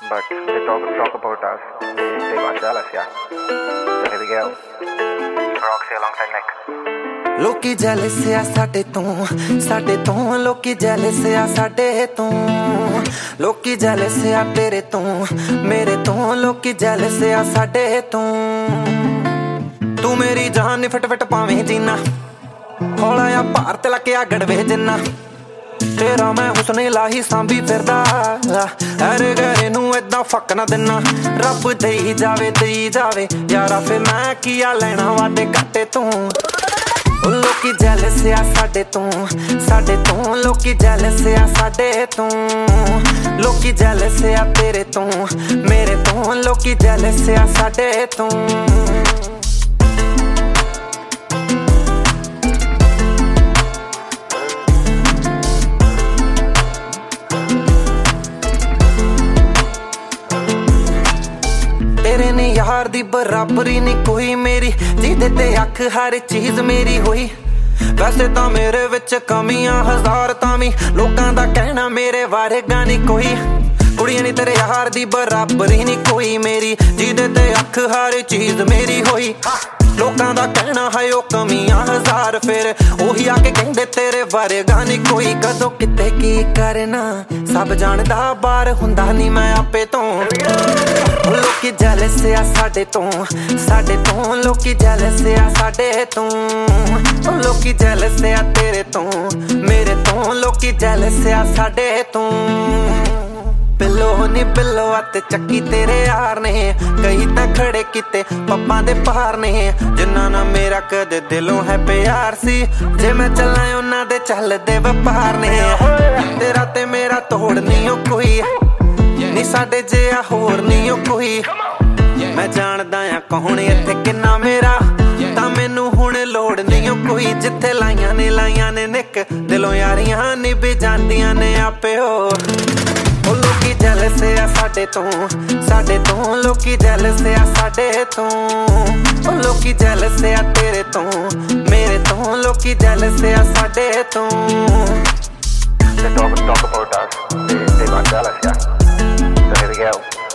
but they talk about us. They got jealous, yeah. So here we go. Roxy alongside Nick. ਲੋਕੀ jealous ਆ ਸਾਡੇ ਤੋਂ ਲੋਕੀ jealous ਆ ਸਾਡੇ ਤੋਂ ਲੋਕੀ ਜੈਲਸ ਆ ਤੇਰੇ ਤੋਂ ਮੇਰੇ ਤੋਂ ਲੋਕੀ ਜੈਲਸ ਆ ਸਾਡੇ ਤੋਂ ਤੂੰ ਮੇਰੀ ਜਾਨ ਨੀ ਫਟ ਪਾਵੇਂ ਜੀਨਾ ਹੌਲਾ ਆ ਭਾਰ ਤੇ ਲੱਕਿਆ ਗੜਵੇ ਜਿੰਨਾ ਤੇਰਾ ਮੈਂ ਹੁਸਨੇ ਲਾਹੀ ਸਾਂਭੀ ਫਿਰਦਾ ਐਰੇ ਗਰੇ ਨੂੰ ਏਦਾਂ ਫੱਕ ਨਾ ਦਿਨਾ ਰੱਬ ਦੇਈ ਜਾਵੇ ਯਾਰਾ ਫੇ ਮੈਂ ਕੀਆ ਲੈਣਾ ਵਾਦੇ ਕੱਟੇ ਤੂੰ ਲੋਕੀ ਜੈਲਸ ਆ ਸਾਡੇ ਤੋਂ ਲੋਕੀ ਜੈਲਸ ਆ ਸਾਡੇ ਤੋਂ ਲੋਕੀ ਜੈਲਸ ਆ ਤੇਰੇ ਤੋਂ ਮੇਰੇ ਤੋਂ ਲੋਕੀ ਜੈਲਸ ਆ ਸਾਡੇ ਤੋਂ ਤੇਰੇ ਨੇ ਯਾਰ ਦੀ ਬਰਾਬਰੀ ਨੀ ਕੋਈ ਮੇਰੀ ਜਿਹਦੇ ਤੇ ਅੱਖ ਹਰ ਚੀਜ਼ ਮੇਰੀ ਹੋਈ ਵੈਸੇ ਤਾਂ ਮੇਰੇ ਵਿੱਚ ਕਮੀਆਂ ਹਜ਼ਾਰ ਤਾਂ ਵੀ ਲੋਕਾਂ ਦਾ ਕਹਿਣਾ ਮੇਰੇ ਵਰਗਾ ਨੀ ਕੋਈ ਕੁੜੀਆਂ ਨੀ ਤੇਰੇ ਯਾਰ ਦੀ ਬਰਾਬਰੀ ਨੀ ਕੋਈ ਮੇਰੀ ਜਿਹਦੇ ਤੇ ਅੱਖ ਹਰ ਚੀਜ਼ ਮੇਰੀ ਹੋਈ ਲੋਕਾਂ ਦਾ ਕਹਿਣਾ ਹੈ ਉਹ ਕਮੀਆਂ ਹਜ਼ਾਰ ਫਿਰ ਉਹੀ ਆ ਕੇ ਕਹਿੰਦੇ ਤੇਰੇ ਵਰਗਾ ਨੀ ਕੋਈ ਕਦੋਂ ਕਿਤੇ ਕੀ ਕਰਨਾ ਸਭ ਜਾਣਦਾ ਬਾਹਰ ਹੁੰਦਾ ਨੀ ਮੈਂ ਆਪੇ ਤੋਂ ਲੋਕੀ ਜੈਲਸ ਆ ਸਾਡੇ ਤੋਂ ਲੋਕੀ ਜੈਲਸ ਆ ਸਾਡੇ ਤੋਂ ਲੋਕੀ ਜੈਲਸ ਆ ਤੇਰੇ ਤੋਂ ਮੇਰੇ ਤੋਂ ਲੋਕੀ ਜੈਲਸ ਆ ਸਾਡੇ ਤੋਂ ਬਿੱਲੋ ਅਤੇ ਚੱਕੀ ਤੇਰੇ ਯਾਰ ਨੇ ਕਈ ਤਾਂ ਖੜੇ ਕੀਤੇ ਪੱਪਾਂ ਦੇ ਪਾਰ ਨੇ ਜਿੰਨਾ ਨਾ ਮੇਰਾ ਕਦੇ ਦਿਲੋਂ ਹੈ ਪਿਆਰ ਸੀ ਜੇ ਮੈਂ ਚੱਲਾਂ ਉਹਨਾਂ ਦੇ ਚੱਲਦੇ ਵਪਾਰ ਨੇ ਤੇਰਾ ਤੇ ਮੇਰਾ ਤੋੜ ਨਹੀਂ ਕੋਈ ਨੀ ਸਾਡੇ ਜਿਹਾ ਹੋਰ ਨਹੀਂ ਕੋਈ ਮੈਂ ਜਾਣਦਾ ਆ ਕੌਣ ਇੱਥੇ ਕਿੰਨਾ ਮੇਰਾ ਤਾਂ ਮੈਨੂੰ ਹੁਣ ਲੋੜ ਨਹੀਂ ਕੋਈ ਜਿੱਥੇ ਲਾਈਆਂ ਨੇ ਨਿੱਕ ਦਿਲੋਂ ਯਾਰੀਆਂ ਨਿਭ ਜਾਂਦੀਆਂ ਨੇ ਆਪੇ ਹੋ ਲੋਕੀ ਜੈਲਸ ਆ ਸਾਡੇ ਤੋਂ ਲੋਕੀ ਜੈਲਸ ਆ ਸਾਡੇ ਤੋਂ ਲੋਕੀ ਜੈਲਸ ਆ ਤੇਰੇ ਤੋਂ ਮੇਰੇ ਤੋਂ ਲੋਕੀ ਜੈਲਸ ਆ ਸਾਡੇ ਤੋਂ They talk about us. They got jealous, yeah. So here we go.